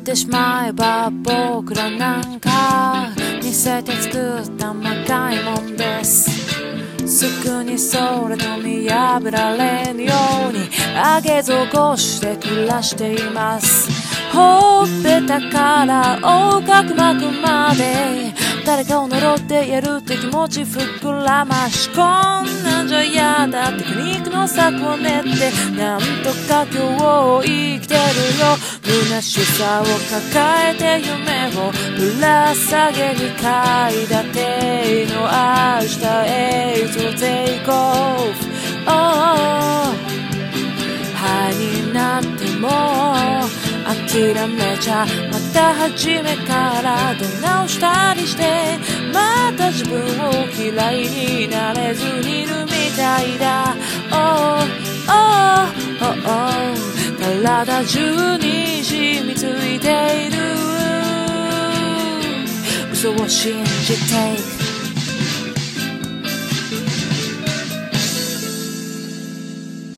ってしまえば僕らなんか見せて作ったまがいもんです。すぐにそれと見破られぬように上げ底して暮らしています。ほっぺたから横隔膜まで誰かを呪ってやるって気持ち膨らまし、こんなんじゃ嫌だテクニックの策を練ってなんとか今日を生きてるよ。虚しさを抱えて夢をぶら下げ2階建ての明日へと Take off、ハイになっても諦めちゃまた初めから出直したりしてまた自分を嫌いになれずにいるみたいだ。体中に染みついている嘘を信じていく